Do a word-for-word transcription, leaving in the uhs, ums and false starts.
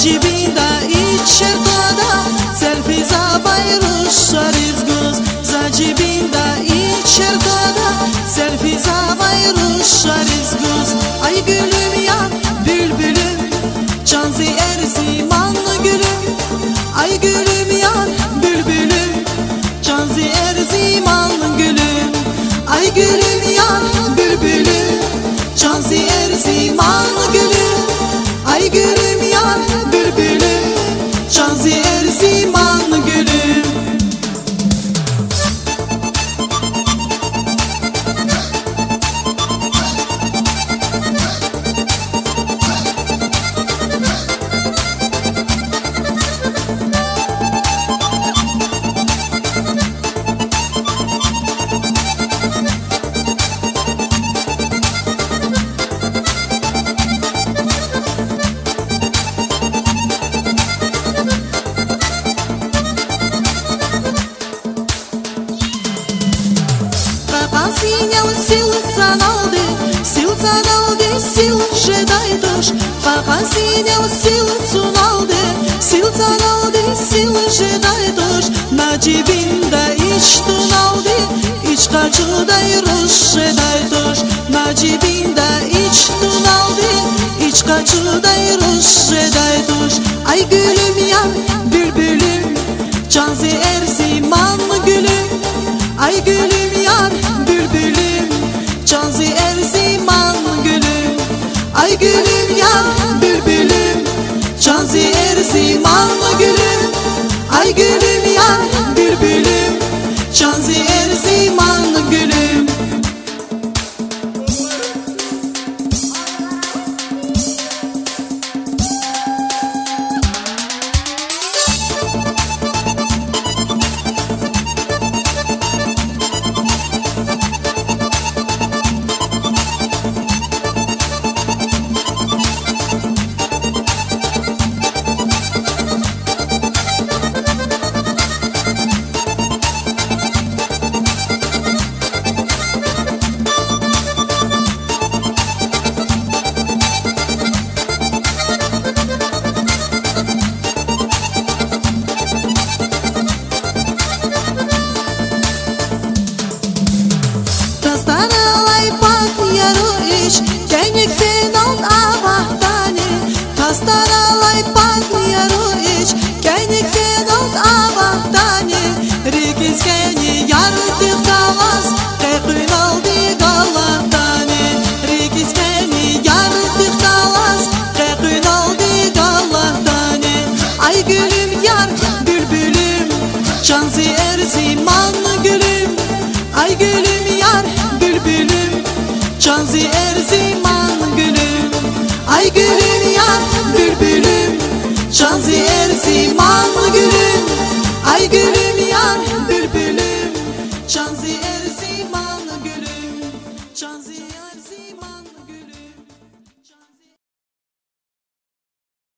jibinda içerkoda selfie za bayruşlar izguz za jibinda içerkoda selfie za bayruşlar izguz ay gülüm ya bülbülüm canzi erzimanlı gülüm ay gülüm ya bülbülüm canzi erzimanlı gülüm ay gülüm ya bülbülüm canzi erzimanlı gülüm ay gülüm ya bülbülüm canzi erzimanlı gülüm. Папасинял силца налды, силца налды, сил жедай душ. Папасинял силцу налды, силца налды, сил жедай душ. Na jibinda içtun aldı iç kaçıday ruş jeday duş na jibinda içtun aldı iç kaçıday ruş jeday duş ay gülüm ya bülbülüm canzi erzimanlı gülüm ay gülüm yar bülbülüm canzi erzimanlı gülüm ay gülüm yar bülbülüm canzi erzimanlı gülüm ay gülüm yar bülbülüm canzi erzimanlı gülüm. Денег финал аваhtani Tastaralay pak yaru iç Денег финал аваhtani Rikizkeni yardık kalas Tekün aldık Allah'tani Rikizkeni yardık kalas Tekün aldık Allah'tani ay gülüm yar bülbülüm canzi erzimanlı gülüm ay gülüm yar bülbülüm canzi erzimanlı gülüm ay gülüm ya bülbülüm canzi erzimanlı gülüm ay gülüm ya bülbülüm canzi erzimanlı gülüm canzi